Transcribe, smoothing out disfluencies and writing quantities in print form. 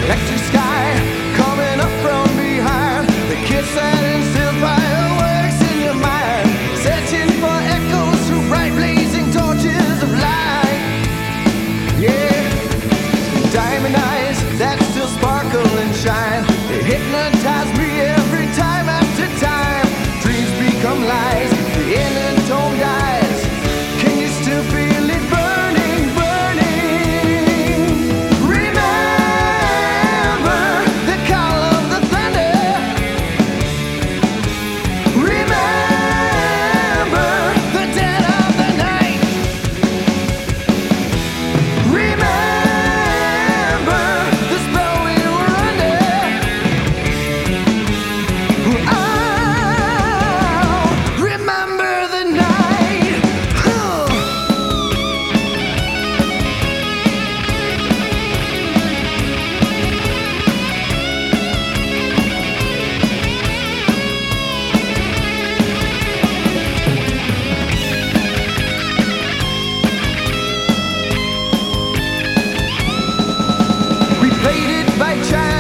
electric sky coming up from behind. The kids setting still fireworks in your mind, searching for echoes through bright blazing torches of light. Yeah, diamond eyes that still sparkle and shine, they hypnotize me every time after time. Dreams become lies, the inner tone dies. Can you still feel it burning, burning? Remember the call of the thunder. Remember the dead of the night. Remember the spell we were under. Oh, remember the night. We played it by chance.